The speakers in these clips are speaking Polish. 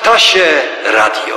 Ptasie Radio.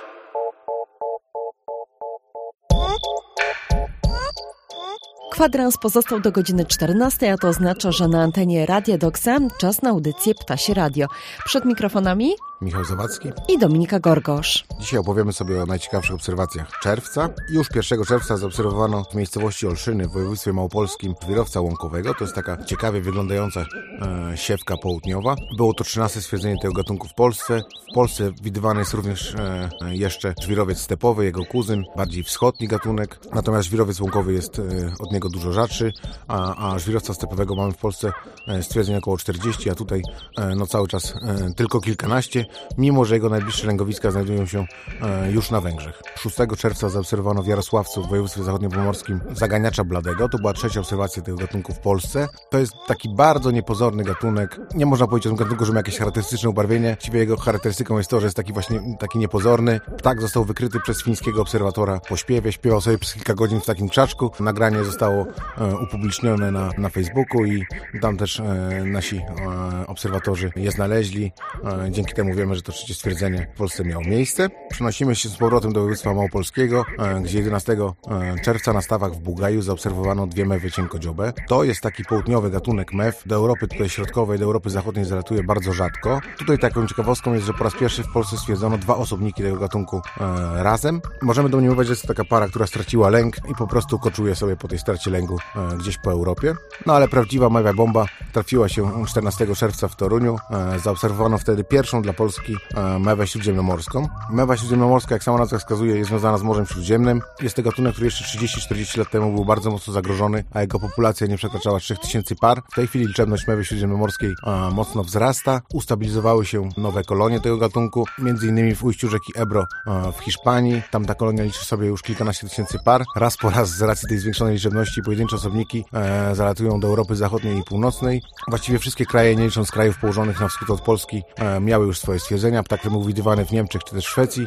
Kwadrans pozostał do godziny 14, a to oznacza, że na antenie Radia Doksa czas na audycję Ptasie Radio. Przed mikrofonami Michał Zawadzki i Dominika Gorgosz. Dzisiaj opowiemy sobie o najciekawszych obserwacjach czerwca. Już 1 czerwca zaobserwowano w miejscowości Olszyny w województwie małopolskim żwirowca łąkowego. To jest taka ciekawie wyglądająca siewka południowa. Było to 13 stwierdzenie tego gatunku w Polsce. W Polsce widywany jest również jeszcze żwirowiec stepowy, jego kuzyn, bardziej wschodni gatunek. Natomiast żwirowiec łąkowy jest od niego dużo rzadszy, a żwirowca stepowego mamy w Polsce stwierdzeń około 40, a tutaj cały czas tylko kilkanaście, mimo że jego najbliższe lęgowiska znajdują się już na Węgrzech. 6 czerwca zaobserwowano w Jarosławcu w województwie zachodniopomorskim zaganiacza bladego. To była 3. obserwacja tego gatunku w Polsce. To jest taki bardzo niepozorny gatunek. Nie można powiedzieć o tym gatunku, że ma jakieś charakterystyczne ubarwienie. Właściwie jego charakterystyką jest to, że jest taki niepozorny. Ptak został wykryty przez fińskiego obserwatora po śpiewie. Śpiewał sobie przez kilka godzin w takim krzaczku. Nagranie zostało upublicznione na Facebooku i tam też nasi obserwatorzy je znaleźli. Dzięki temu wiemy, że to 3. stwierdzenie w Polsce miało miejsce. Przenosimy się z powrotem do województwa małopolskiego, gdzie 11 czerwca na stawach w Bugaju zaobserwowano 2 mewy cienkodziobe. To jest taki południowy gatunek mew. Do Europy tutaj środkowej, do Europy zachodniej zalatuje bardzo rzadko. Tutaj taką ciekawostką jest, że po raz pierwszy w Polsce stwierdzono 2 osobniki tego gatunku razem. Możemy domniemywać, że jest to taka para, która straciła lęk i po prostu koczuje sobie po tej stracie lęku gdzieś po Europie. No ale prawdziwa mewia bomba trafiła się 14 czerwca w Toruniu. Zaobserwowano wtedy pierwszą dla Polski mewę śródziemnomorską. Mewa śródziemnomorska, jak sama nazwa wskazuje, jest związana z Morzem Śródziemnym. Jest to gatunek, który jeszcze 30-40 lat temu był bardzo mocno zagrożony, a jego populacja nie przekraczała 3000 par. W tej chwili liczebność mewy śródziemnomorskiej mocno wzrasta. Ustabilizowały się nowe kolonie tego gatunku, między innymi w ujściu rzeki Ebro w Hiszpanii. Tam ta kolonia liczy sobie już kilkanaście tysięcy par. Raz po raz z racji tej zwiększonej liczebności pojedyncze osobniki zalatują do Europy Zachodniej i Północnej. Właściwie wszystkie kraje, nie licząc krajów położonych na wschód od Polski, miały już swoje stwierdzenia. Ptak był widywany w Niemczech czy też w Szwecji.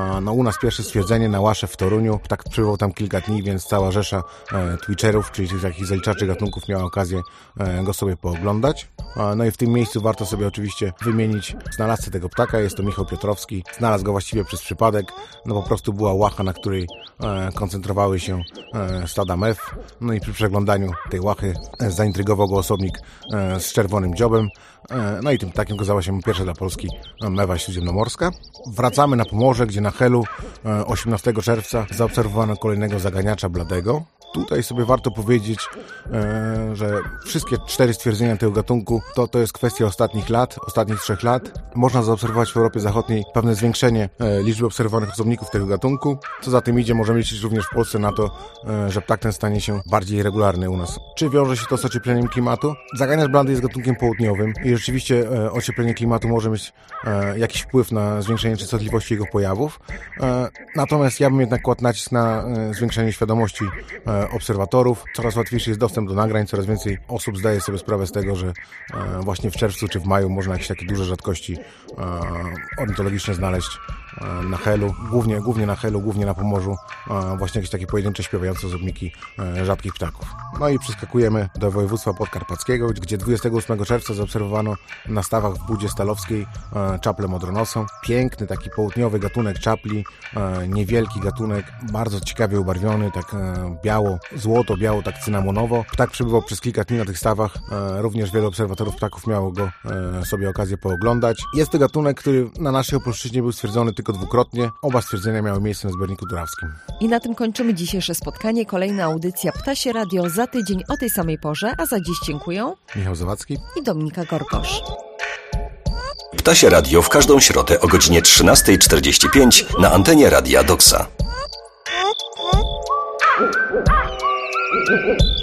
U nas pierwsze stwierdzenie na Łasze w Toruniu. Ptak przebywał tam kilka dni, więc cała rzesza twitcherów, czyli tych takich zaliczaczy gatunków, miała okazję go sobie pooglądać. No i w tym miejscu warto sobie oczywiście wymienić znalazcę tego ptaka. Jest to Michał Piotrowski. Znalazł go właściwie przez przypadek. Po prostu była łacha, na której koncentrowały się stada mew. No i przy przeglądaniu tej łachy zaintrygował go osobnik z czerwonym dziobem. No i tym ptakiem okazała się pierwsza dla Polski mewa śródziemnomorska. Wracamy na Pomorze, gdzie na Helu 18 czerwca zaobserwowano kolejnego zaganiacza bladego. Tutaj sobie warto powiedzieć, że wszystkie 4 stwierdzenia tego gatunku to jest kwestia ostatnich lat, ostatnich 3 lat. Można zaobserwować w Europie Zachodniej pewne zwiększenie liczby obserwowanych osobników tego gatunku. Co za tym idzie, możemy liczyć również w Polsce na to, że ptak ten stanie się bardziej regularny u nas. Czy wiąże się to z ociepleniem klimatu? Zaganiacz blady jest gatunkiem południowym i rzeczywiście ocieplenie klimatu może mieć jakiś wpływ na zwiększenie częstotliwości jego pojawów. Natomiast ja bym jednak kładł nacisk na zwiększenie świadomości obserwatorów. Coraz łatwiejszy jest dostęp do nagrań, coraz więcej osób zdaje sobie sprawę z tego, że właśnie w czerwcu czy w maju można jakieś takie duże rzadkości ornitologiczne znaleźć na Helu, głównie na Helu, głównie na Pomorzu, właśnie jakieś takie pojedyncze śpiewające osobniki rzadkich ptaków. No i przeskakujemy do województwa podkarpackiego, gdzie 28 czerwca zaobserwowano na stawach w Budzie Stalowskiej czaplę modronosą. Piękny taki południowy gatunek czapli, niewielki gatunek, bardzo ciekawie ubarwiony, tak złoto-biało, tak cynamonowo. Ptak przebywał przez kilka dni na tych stawach, również wielu obserwatorów ptaków miało go sobie okazję pooglądać. Jest to gatunek, który na naszej Opolszczyźnie był stwierdzony tylko dwukrotnie. Oba stwierdzenia miały miejsce na zbiorniku Drawskim. I na tym kończymy dzisiejsze spotkanie. Kolejna audycja Ptasie Radio za tydzień o tej samej porze, a za dziś dziękuję Michał Zawadzki i Dominika Gorgosz. Ptasie Radio w każdą środę o godzinie 13:45 na antenie Radia Doksa.